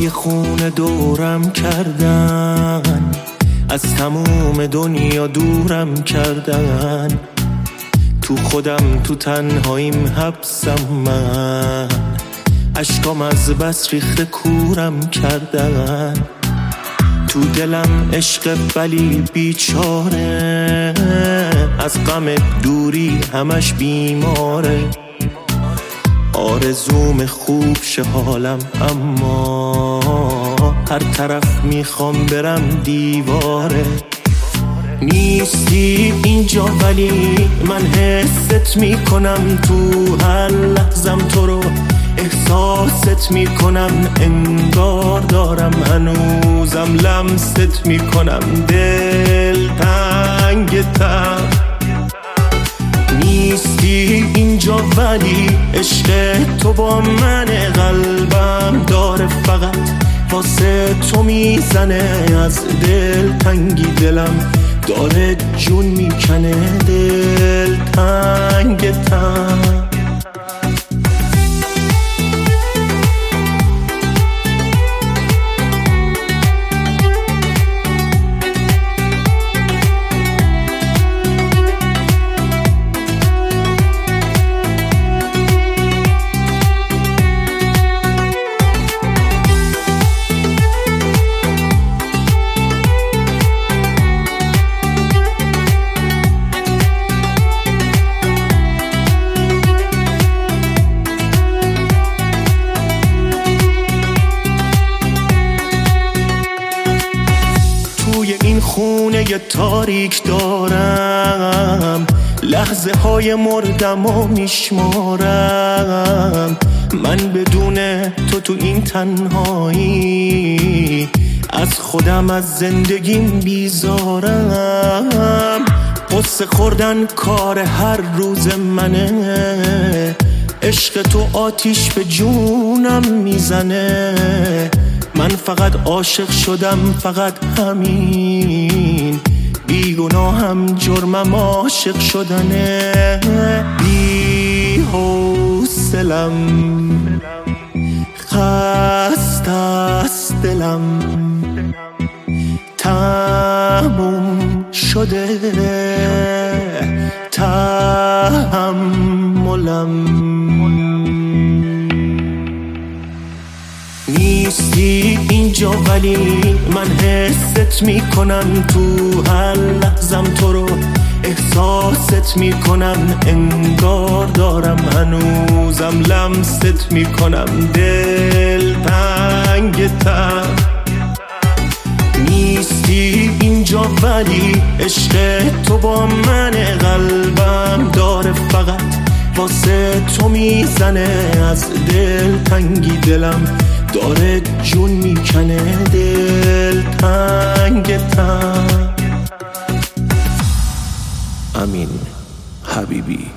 های خون دورم کردن، از تموم دنیا دورم کردن. تو خودم تو تنهاییم حبسم من، اشکام از بس ریخته کورم کردن. تو دلم عشق ولی بیچاره، از غم دوری همش بیماره. آرزوم خوب شه حالم، اما هر طرف میخوام برم دیواره. نیستی اینجا ولی من حست میکنم، تو هر لحظم تو رو احساست میکنم. انگار دارم هنوزم لمست میکنم، دل تنگتم. نیستی اینجا ولی عشق تو با من، قلبم داره فقط واسه تو میزنه. از دل تنگی دلم داره جون میکنه، دل تنگتم. این خونه تاریک دارم، لحظه های مردم و میشمارم. من بدون تو این تنهایی، از خودم از زندگیم بیزارم. قصه خوردن کار هر روز منه، عشق تو آتیش به جونم میزنه. من فقط عاشق شدم، فقط همین. بیگناهم جرمم عاشق شدنه. بی حوصلم، خسته است دلم، تموم شده تحملم. نیستی اینجا ولی من حست میکنم، تو هر لحظم تو رو احساست میکنم. انگار دارم هنوزم لمست میکنم، دل تنگتم. نیستی اینجا ولی عشق تو با من، قلبم داره فقط واسه تو میزنه. از دل تنگی دلم داره جون میکنه، دل تنگتم. امین حبیبی.